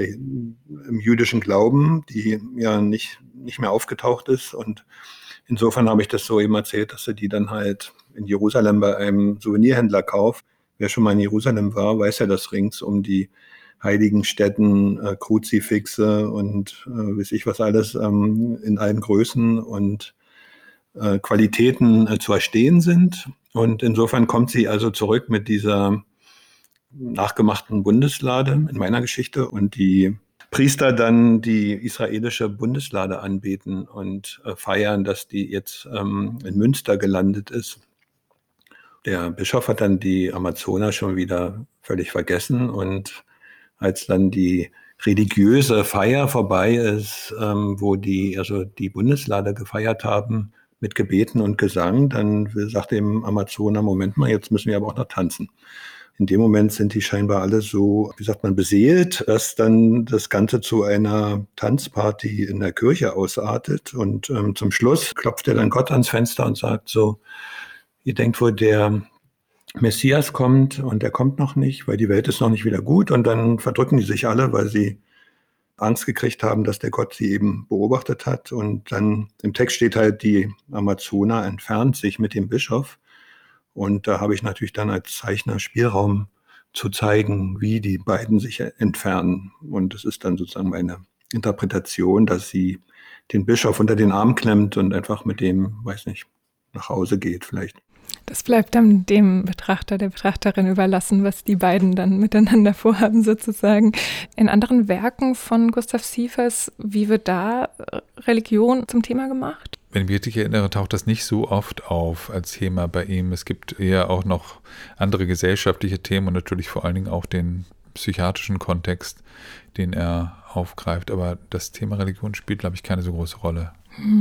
im jüdischen Glauben, die ja nicht mehr aufgetaucht ist. Und insofern habe ich das so eben erzählt, dass er die dann halt in Jerusalem bei einem Souvenirhändler kauft. Wer schon mal in Jerusalem war, weiß ja, dass rings um die heiligen Stätten Kruzifixe und weiß ich was alles in allen Größen und Qualitäten zu erstehen sind. Und insofern kommt sie also zurück mit dieser nachgemachten Bundeslade in meiner Geschichte und die Priester dann die israelische Bundeslade anbeten und feiern, dass die jetzt in Münster gelandet ist. Der Bischof hat dann die Amazoner schon wieder völlig vergessen und als dann die religiöse Feier vorbei ist, wo die Bundeslade gefeiert haben mit Gebeten und Gesang, dann sagt dem Amazoner, Moment mal, jetzt müssen wir aber auch noch tanzen. In dem Moment sind die scheinbar alle so, wie sagt man, beseelt, dass dann das Ganze zu einer Tanzparty in der Kirche ausartet. Und zum Schluss klopft er dann Gott ans Fenster und sagt so, ihr denkt wohl, der Messias kommt und der kommt noch nicht, weil die Welt ist noch nicht wieder gut. Und dann verdrücken die sich alle, weil sie Angst gekriegt haben, dass der Gott sie eben beobachtet hat. Und dann im Text steht halt, die Amazona entfernt sich mit dem Bischof. Und da habe ich natürlich dann als Zeichner Spielraum zu zeigen, wie die beiden sich entfernen. Und es ist dann sozusagen meine Interpretation, dass sie den Bischof unter den Arm klemmt und einfach mit dem, weiß nicht, nach Hause geht vielleicht. Das bleibt dann dem Betrachter, der Betrachterin überlassen, was die beiden dann miteinander vorhaben sozusagen. In anderen Werken von Gustav Sievers, wie wird da Religion zum Thema gemacht? Wenn ich mich richtig erinnere, taucht das nicht so oft auf als Thema bei ihm. Es gibt eher auch noch andere gesellschaftliche Themen und natürlich vor allen Dingen auch den psychiatrischen Kontext, den er aufgreift. Aber das Thema Religion spielt, glaube ich, keine so große Rolle.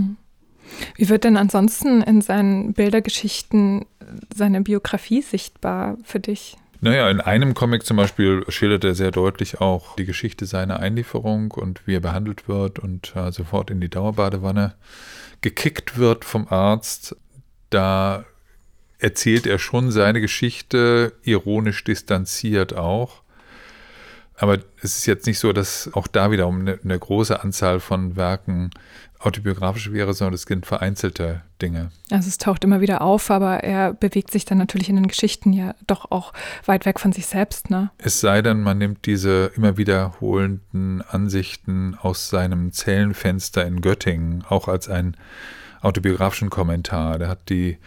Wie wird denn ansonsten in seinen Bildergeschichten seine Biografie sichtbar für dich? Naja, in einem Comic zum Beispiel schildert er sehr deutlich auch die Geschichte seiner Einlieferung und wie er behandelt wird und sofort in die Dauerbadewanne gekickt wird vom Arzt. Da erzählt er schon seine Geschichte, ironisch distanziert auch. Aber es ist jetzt nicht so, dass auch da wiederum eine große Anzahl von Werken autobiografisch wäre, sondern es sind vereinzelte Dinge. Also es taucht immer wieder auf, aber er bewegt sich dann natürlich in den Geschichten ja doch auch weit weg von sich selbst, ne? Es sei denn, man nimmt diese immer wiederholenden Ansichten aus seinem Zellenfenster in Göttingen auch als einen autobiografischen Kommentar. Der hat die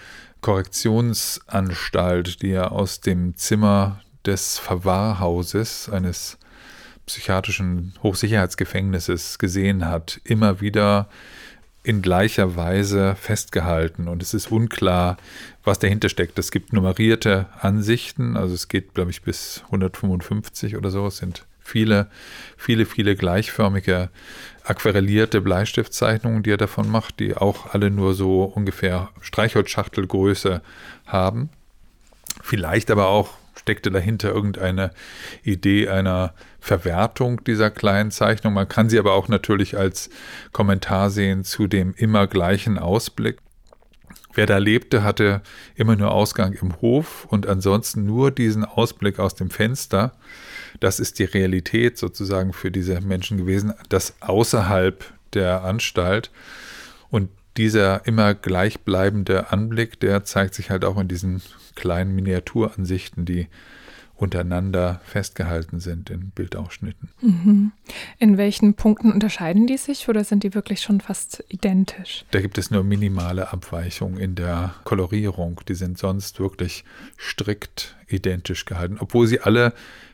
Korrektionsanstalt, die er aus dem Zimmer des Verwahrhauses eines psychiatrischen Hochsicherheitsgefängnisses gesehen hat, immer wieder in gleicher Weise festgehalten. Und es ist unklar, was dahinter steckt. Es gibt nummerierte Ansichten, also es geht, glaube ich, bis 155 oder so. Es sind viele gleichförmige, aquarellierte Bleistiftzeichnungen, die er davon macht, die auch alle nur so ungefähr Streichholzschachtelgröße haben. Vielleicht aber auch steckte dahinter irgendeine Idee einer Verwertung dieser kleinen Zeichnung. Man kann sie aber auch natürlich als Kommentar sehen zu dem immer gleichen Ausblick. Wer da lebte, hatte immer nur Ausgang im Hof und ansonsten nur diesen Ausblick aus dem Fenster. Das ist die Realität sozusagen für diese Menschen gewesen, das außerhalb der Anstalt. Und dieser immer gleichbleibende Anblick, der zeigt sich halt auch in diesen kleinen Miniaturansichten, die untereinander festgehalten sind in Bildausschnitten. Mhm. In welchen Punkten unterscheiden die sich oder sind die wirklich schon fast identisch? Da gibt es nur minimale Abweichungen in der Kolorierung. Die sind sonst wirklich strikt identisch gehalten, obwohl sie alle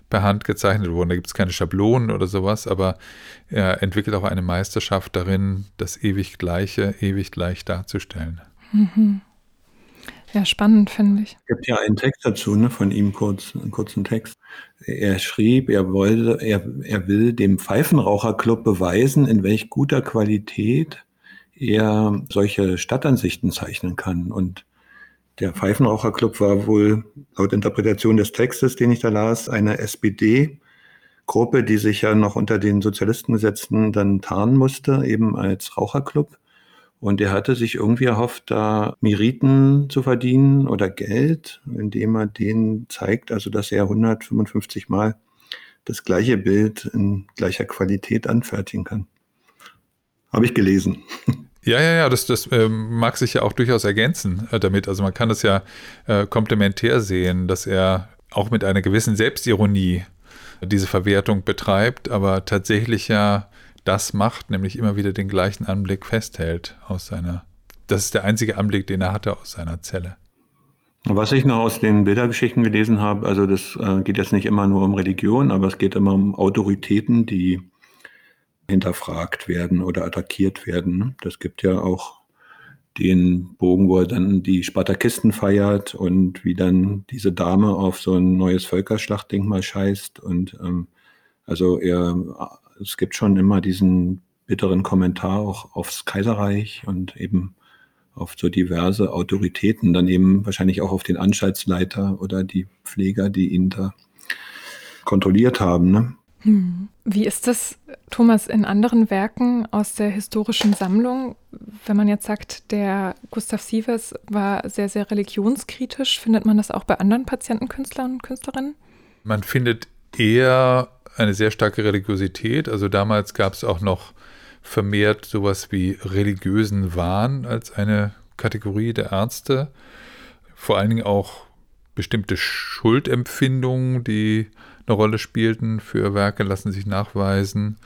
per Hand gezeichnet wurden. Da gibt es keine Schablonen oder sowas, aber er entwickelt auch eine Meisterschaft darin, das ewig Gleiche ewig gleich darzustellen. Mhm. Ja, spannend, finde ich. Es gibt ja einen Text dazu, ne, von ihm, einen kurzen Text. Er schrieb, er will dem Pfeifenraucherclub beweisen, in welch guter Qualität er solche Stadtansichten zeichnen kann. Und der Pfeifenraucherclub war wohl laut Interpretation des Textes, den ich da las, eine SPD-Gruppe, die sich ja noch unter den Sozialistengesetzen dann tarnen musste, eben als Raucherclub. Und er hatte sich irgendwie erhofft, da Meriten zu verdienen oder Geld, indem er denen zeigt, also dass er 155 Mal das gleiche Bild in gleicher Qualität anfertigen kann. Habe ich gelesen. Ja, das mag sich ja auch durchaus ergänzen damit. Also man kann das ja komplementär sehen, dass er auch mit einer gewissen Selbstironie diese Verwertung betreibt, aber tatsächlich ja das macht, nämlich immer wieder den gleichen Anblick festhält das ist der einzige Anblick, den er hatte aus seiner Zelle. Was ich noch aus den Bildergeschichten gelesen habe, also das geht jetzt nicht immer nur um Religion, aber es geht immer um Autoritäten, die hinterfragt werden oder attackiert werden. Das gibt ja auch den Bogen, wo er dann die Spartakisten feiert und wie dann diese Dame auf so ein neues Völkerschlachtdenkmal scheißt. Und es gibt schon immer diesen bitteren Kommentar auch aufs Kaiserreich und eben auf so diverse Autoritäten, dann eben wahrscheinlich auch auf den Anstaltsleiter oder die Pfleger, die ihn da kontrolliert haben, ne? Wie ist das, Thomas, in anderen Werken aus der historischen Sammlung? Wenn man jetzt sagt, der Gustav Sievers war sehr, sehr religionskritisch, findet man das auch bei anderen Patientenkünstlern und Künstlerinnen? Man findet eher eine sehr starke Religiosität. Also damals gab es auch noch vermehrt sowas wie religiösen Wahn als eine Kategorie der Ärzte. Vor allen Dingen auch bestimmte Schuldempfindungen, die eine Rolle spielten für Werke, lassen sich nachweisen.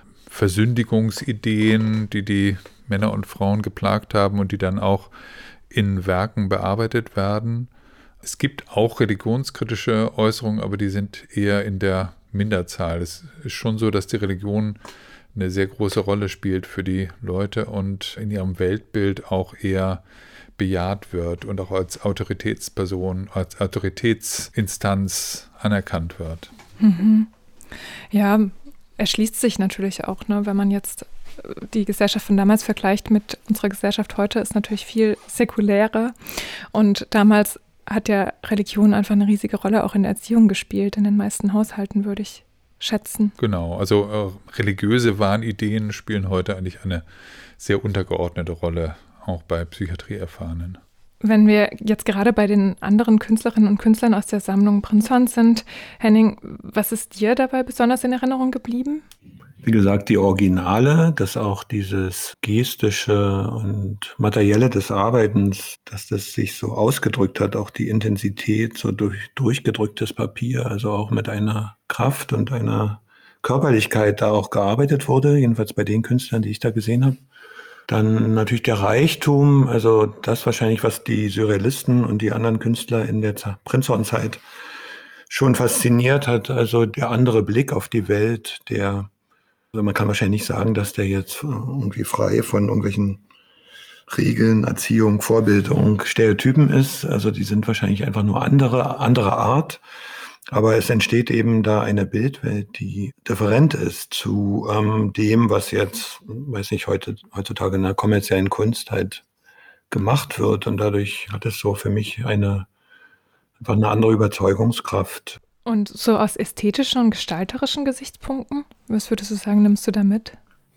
Versündigungsideen, die Männer und Frauen geplagt haben und die dann auch in Werken bearbeitet werden. Es gibt auch religionskritische Äußerungen, aber die sind eher in der Minderzahl. Es ist schon so, dass die Religion eine sehr große Rolle spielt für die Leute und in ihrem Weltbild auch eher bejaht wird und auch als Autoritätsperson, als Autoritätsinstanz anerkannt wird. Mhm. Ja, erschließt sich natürlich auch, ne, wenn man jetzt die Gesellschaft von damals vergleicht mit unserer Gesellschaft heute, ist natürlich viel säkulärer. Und damals hat ja Religion einfach eine riesige Rolle auch in der Erziehung gespielt, in den meisten Haushalten, würde ich schätzen. Genau, also religiöse Wahnideen spielen heute eigentlich eine sehr untergeordnete Rolle, auch bei Psychiatrieerfahrenen. Wenn wir jetzt gerade bei den anderen Künstlerinnen und Künstlern aus der Sammlung Prinzhorn sind, Henning, was ist dir dabei besonders in Erinnerung geblieben? Wie gesagt, die Originale, dass auch dieses Gestische und Materielle des Arbeitens, dass das sich so ausgedrückt hat, auch die Intensität, so durchgedrücktes Papier, also auch mit einer Kraft und einer Körperlichkeit da auch gearbeitet wurde, jedenfalls bei den Künstlern, die ich da gesehen habe. Dann natürlich der Reichtum, also das wahrscheinlich, was die Surrealisten und die anderen Künstler in der Prinzhorn-Zeit schon fasziniert hat, also der andere Blick auf die Welt, also man kann wahrscheinlich nicht sagen, dass der jetzt irgendwie frei von irgendwelchen Regeln, Erziehung, Vorbildung, Stereotypen ist. Also die sind wahrscheinlich einfach nur andere Art. Aber es entsteht eben da eine Bildwelt, die different ist zu dem, was jetzt, weiß nicht, heutzutage in der kommerziellen Kunst halt gemacht wird. Und dadurch hat es so für mich einfach eine andere Überzeugungskraft. Und so aus ästhetischen und gestalterischen Gesichtspunkten, was würdest du sagen, nimmst du da mit?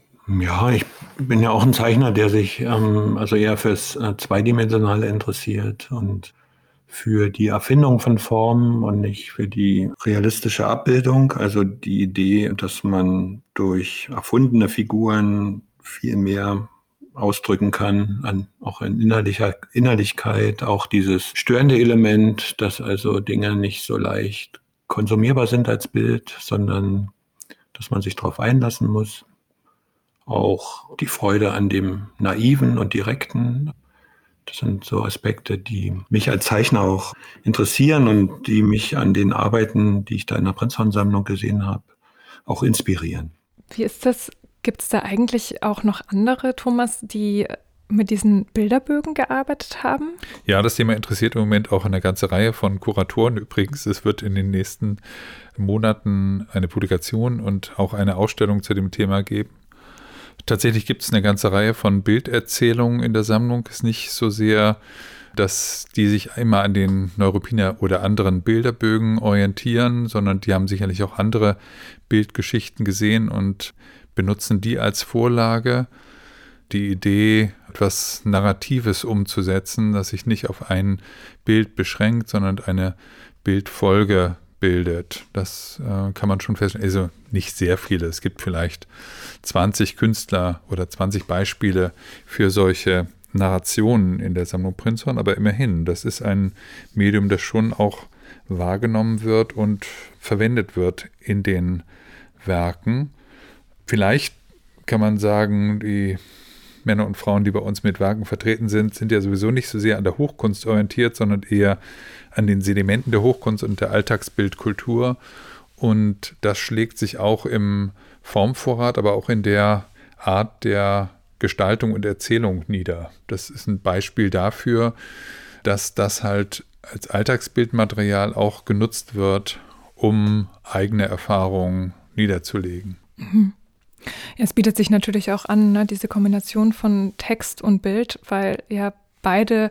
Ja, ich bin ja auch ein Zeichner, der sich also eher fürs Zweidimensionale interessiert und für die Erfindung von Formen und nicht für die realistische Abbildung. Also die Idee, dass man durch erfundene Figuren viel mehr ausdrücken kann, auch in Innerlichkeit, auch dieses störende Element, dass also Dinge nicht so leicht konsumierbar sind als Bild, sondern dass man sich darauf einlassen muss. Auch die Freude an dem Naiven und Direkten, Das sind so Aspekte, die mich als Zeichner auch interessieren und die mich an den Arbeiten, die ich da in der Prinzhorn-Sammlung gesehen habe, auch inspirieren. Wie ist das? Gibt es da eigentlich auch noch andere, Thomas, die mit diesen Bilderbögen gearbeitet haben? Ja, das Thema interessiert im Moment auch eine ganze Reihe von Kuratoren übrigens. Es wird in den nächsten Monaten eine Publikation und auch eine Ausstellung zu dem Thema geben. Tatsächlich gibt es eine ganze Reihe von Bilderzählungen in der Sammlung. Es ist nicht so sehr, dass die sich immer an den Neuruppiner oder anderen Bilderbögen orientieren, sondern die haben sicherlich auch andere Bildgeschichten gesehen und benutzen die als Vorlage. Die Idee, etwas Narratives umzusetzen, das sich nicht auf ein Bild beschränkt, sondern eine Bildfolge bildet. Das kann man schon feststellen. Also nicht sehr viele. Es gibt vielleicht 20 Künstler oder 20 Beispiele für solche Narrationen in der Sammlung Prinzhorn, aber immerhin, das ist ein Medium, das schon auch wahrgenommen wird und verwendet wird in den Werken. Vielleicht kann man sagen, die Männer und Frauen, die bei uns mit Werken vertreten sind, sind ja sowieso nicht so sehr an der Hochkunst orientiert, sondern eher an den Sedimenten der Hochkunst und der Alltagsbildkultur. Und das schlägt sich auch im Formvorrat, aber auch in der Art der Gestaltung und Erzählung nieder. Das ist ein Beispiel dafür, dass das halt als Alltagsbildmaterial auch genutzt wird, um eigene Erfahrungen niederzulegen. Mhm. Ja, es bietet sich natürlich auch an, ne, diese Kombination von Text und Bild, weil ja beide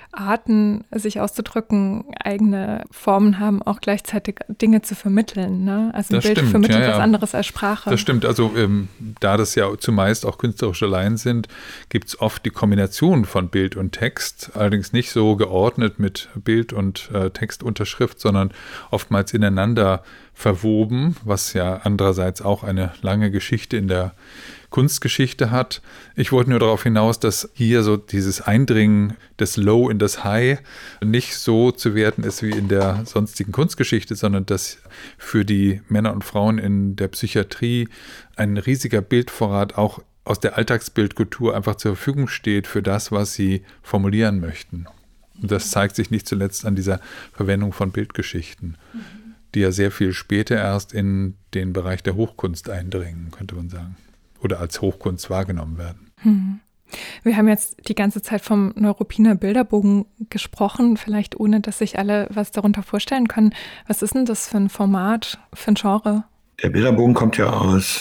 Arten, sich auszudrücken, eigene Formen haben, auch gleichzeitig Dinge zu vermitteln. Ne? Also ein Bild vermittelt was anderes als Sprache. Das stimmt. Also da das ja zumeist auch künstlerische Laien sind, gibt es oft die Kombination von Bild und Text, allerdings nicht so geordnet mit Bild und Textunterschrift, sondern oftmals ineinander verwoben, was ja andererseits auch eine lange Geschichte in der Kunstgeschichte hat. Ich wollte nur darauf hinaus, dass hier so dieses Eindringen des Low in das High nicht so zu werten ist wie in der sonstigen Kunstgeschichte, sondern dass für die Männer und Frauen in der Psychiatrie ein riesiger Bildvorrat auch aus der Alltagsbildkultur einfach zur Verfügung steht für das, was sie formulieren möchten. Und das zeigt sich nicht zuletzt an dieser Verwendung von Bildgeschichten, die ja sehr viel später erst in den Bereich der Hochkunst eindringen, könnte man sagen. Oder als Hochkunst wahrgenommen werden. Wir haben jetzt die ganze Zeit vom Neuruppiner Bilderbogen gesprochen, vielleicht ohne, dass sich alle was darunter vorstellen können. Was ist denn das für ein Format, für ein Genre? Der Bilderbogen kommt ja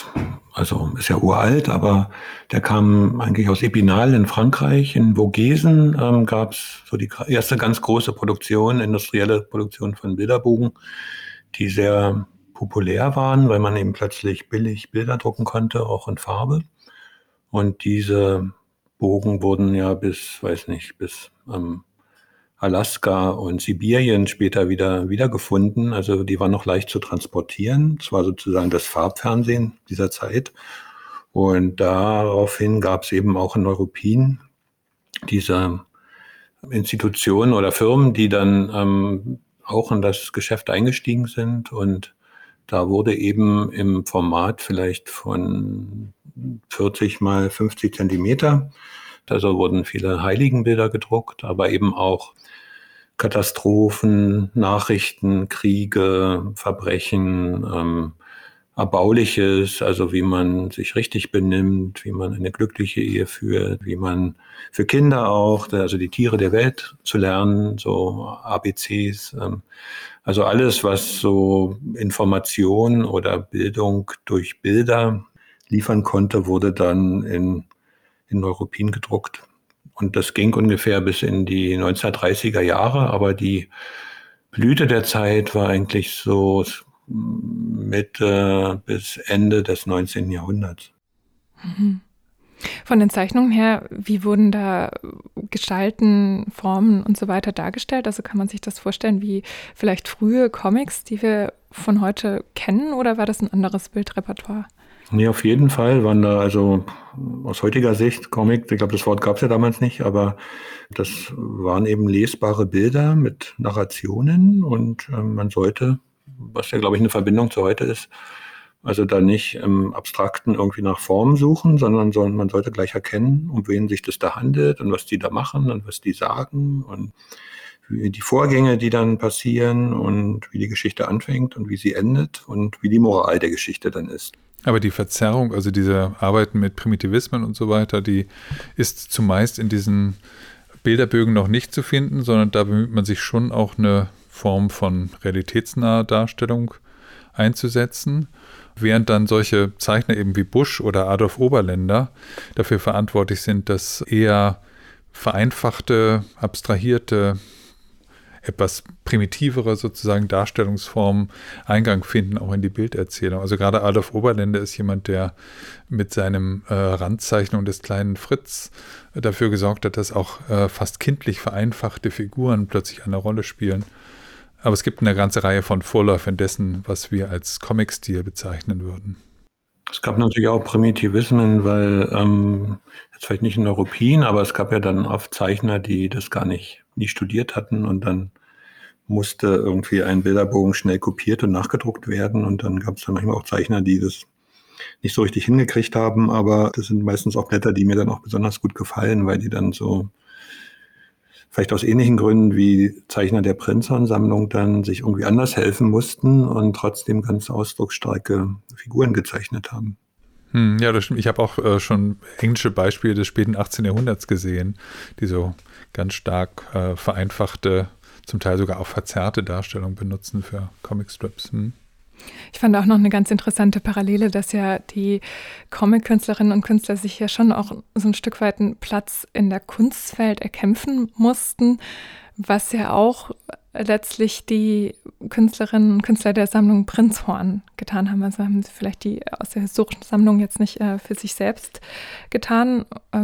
also ist ja uralt, aber der kam eigentlich aus Epinal in Frankreich. In Vogesen gab es so die erste ganz große Produktion, industrielle Produktion von Bilderbogen, die sehr populär waren, weil man eben plötzlich billig Bilder drucken konnte, auch in Farbe. Und diese Bogen wurden ja bis Alaska und Sibirien später wieder gefunden. Also die waren noch leicht zu transportieren. Das war sozusagen das Farbfernsehen dieser Zeit. Und daraufhin gab es eben auch in Neuruppin diese Institutionen oder Firmen, die dann auch in das Geschäft eingestiegen sind. Und da wurde eben im Format vielleicht von 40 mal 50 Zentimeter, also wurden viele Heiligenbilder gedruckt, aber eben auch Katastrophen, Nachrichten, Kriege, Verbrechen, Erbauliches, also wie man sich richtig benimmt, wie man eine glückliche Ehe führt, wie man für Kinder auch, also die Tiere der Welt zu lernen, so ABCs, also alles, was so Information oder Bildung durch Bilder liefern konnte, wurde dann in Neuruppin gedruckt. Und das ging ungefähr bis in die 1930er Jahre, aber die Blüte der Zeit war eigentlich so Mitte bis Ende des 19. Jahrhunderts. Von den Zeichnungen her, wie wurden da Gestalten, Formen und so weiter dargestellt? Also kann man sich das vorstellen wie vielleicht frühe Comics, die wir von heute kennen, oder war das ein anderes Bildrepertoire? Nee, auf jeden Fall waren da also aus heutiger Sicht Comic, ich glaube, das Wort gab es ja damals nicht, aber das waren eben lesbare Bilder mit Narrationen und man sollte, was ja, glaube ich, eine Verbindung zu heute ist, Also da nicht im Abstrakten irgendwie nach Formen suchen, sondern man sollte gleich erkennen, um wen sich das da handelt und was die da machen und was die sagen und wie die Vorgänge, die dann passieren und wie die Geschichte anfängt und wie sie endet und wie die Moral der Geschichte dann ist. Aber die Verzerrung, also diese Arbeiten mit Primitivismen und so weiter, die ist zumeist in diesen Bilderbögen noch nicht zu finden, sondern da bemüht man sich schon auch eine Form von realitätsnaher Darstellung einzusetzen, während dann solche Zeichner eben wie Busch oder Adolf Oberländer dafür verantwortlich sind, dass eher vereinfachte, abstrahierte, etwas primitivere sozusagen Darstellungsformen Eingang finden, auch in die Bilderzählung. Also gerade Adolf Oberländer ist jemand, der mit seinem Randzeichnung des kleinen Fritz dafür gesorgt hat, dass auch fast kindlich vereinfachte Figuren plötzlich eine Rolle spielen. Aber es gibt eine ganze Reihe von Vorläufern dessen, was wir als Comic-Stil bezeichnen würden. Es gab natürlich auch Primitivismen, weil, jetzt vielleicht nicht in Neuruppin, aber es gab ja dann oft Zeichner, die das nie studiert hatten und dann musste irgendwie ein Bilderbogen schnell kopiert und nachgedruckt werden und dann gab es dann manchmal auch Zeichner, die das nicht so richtig hingekriegt haben, aber das sind meistens auch Blätter, die mir dann auch besonders gut gefallen, weil die dann so vielleicht aus ähnlichen Gründen wie Zeichner der Prinzhorn-Sammlung dann sich irgendwie anders helfen mussten und trotzdem ganz ausdrucksstarke Figuren gezeichnet haben. Ja, das stimmt. Ich habe auch schon englische Beispiele des späten 18. Jahrhunderts gesehen, die so ganz stark vereinfachte, zum Teil sogar auch verzerrte Darstellungen benutzen für Comicstrips. Ich fand auch noch eine ganz interessante Parallele, dass ja die Comic-Künstlerinnen und Künstler sich ja schon auch so ein Stück weit einen Platz in der Kunstwelt erkämpfen mussten, was ja auch letztlich die Künstlerinnen und Künstler der Sammlung Prinzhorn getan haben. Also haben sie vielleicht die aus der historischen Sammlung jetzt nicht für sich selbst getan,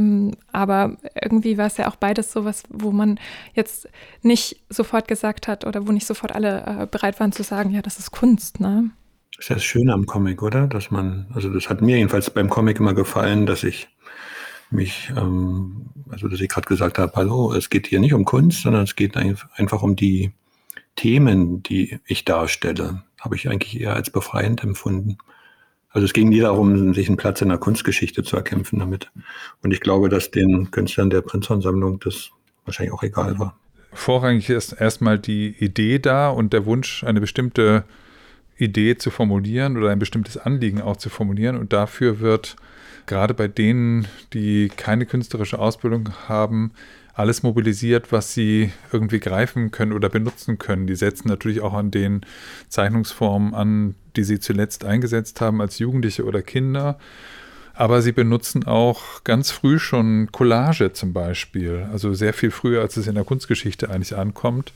aber irgendwie war es ja auch beides sowas, wo man jetzt nicht sofort gesagt hat oder wo nicht sofort alle bereit waren zu sagen, ja, das ist Kunst, ne? Das ist ja das Schöne am Comic, oder? Das hat mir jedenfalls beim Comic immer gefallen, dass ich mich, dass ich gerade gesagt habe, hallo, es geht hier nicht um Kunst, sondern es geht einfach um die Themen, die ich darstelle, habe ich eigentlich eher als befreiend empfunden. Also es ging nie darum, sich einen Platz in der Kunstgeschichte zu erkämpfen damit. Und ich glaube, dass den Künstlern der Prinzhorn-Sammlung das wahrscheinlich auch egal war. Vorrangig ist erstmal die Idee da und der Wunsch, eine bestimmte Idee zu formulieren oder ein bestimmtes Anliegen auch zu formulieren. Und dafür wird gerade bei denen, die keine künstlerische Ausbildung haben, alles mobilisiert, was sie irgendwie greifen können oder benutzen können. Die setzen natürlich auch an den Zeichnungsformen an, die sie zuletzt eingesetzt haben als Jugendliche oder Kinder. Aber sie benutzen auch ganz früh schon Collage zum Beispiel, also sehr viel früher, als es in der Kunstgeschichte eigentlich ankommt,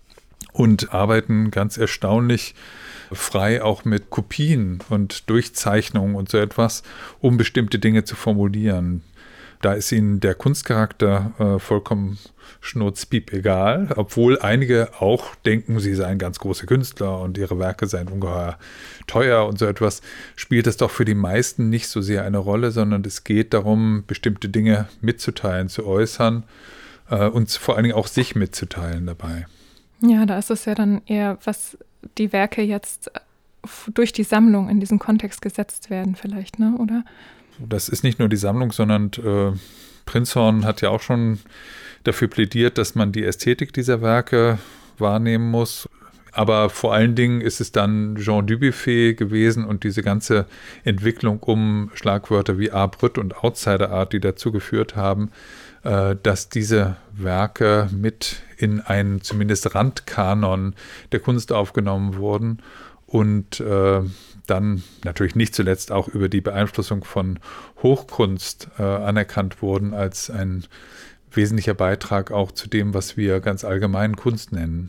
und arbeiten ganz erstaunlich frei auch mit Kopien und Durchzeichnungen und so etwas, um bestimmte Dinge zu formulieren. Da ist ihnen der Kunstcharakter vollkommen schnurzpiep egal, obwohl einige auch denken, sie seien ganz große Künstler und ihre Werke seien ungeheuer teuer und so etwas, spielt es doch für die meisten nicht so sehr eine Rolle, sondern es geht darum, bestimmte Dinge mitzuteilen, zu äußern und vor allen Dingen auch sich mitzuteilen dabei. Ja, da ist es ja dann eher, was die Werke jetzt durch die Sammlung in diesen Kontext gesetzt werden vielleicht, ne, oder? Das ist nicht nur die Sammlung, sondern Prinzhorn hat ja auch schon dafür plädiert, dass man die Ästhetik dieser Werke wahrnehmen muss. Aber vor allen Dingen ist es dann Jean Dubuffet gewesen und diese ganze Entwicklung um Schlagwörter wie Art Brut und Outsider Art, die dazu geführt haben, dass diese Werke mit in einen zumindest Randkanon der Kunst aufgenommen wurden und dann natürlich nicht zuletzt auch über die Beeinflussung von Hochkunst anerkannt wurden als ein wesentlicher Beitrag auch zu dem, was wir ganz allgemein Kunst nennen.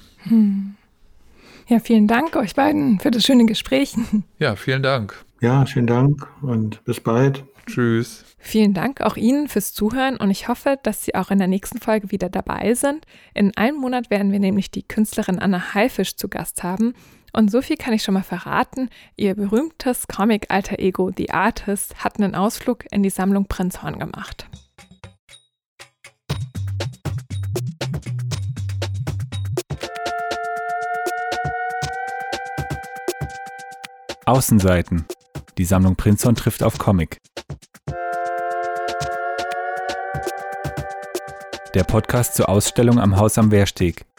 Ja, vielen Dank euch beiden für das schöne Gespräch. Ja, vielen Dank. Ja, schönen Dank und bis bald. Tschüss. Vielen Dank auch Ihnen fürs Zuhören und ich hoffe, dass Sie auch in der nächsten Folge wieder dabei sind. In einem Monat werden wir nämlich die Künstlerin Anna Haifisch zu Gast haben. Und so viel kann ich schon mal verraten, ihr berühmtes Comic-Alter-Ego The Artist hat einen Ausflug in die Sammlung Prinzhorn gemacht. Außenseiten. Die Sammlung Prinzhorn trifft auf Comic. Der Podcast zur Ausstellung am Haus am Wehrsteg.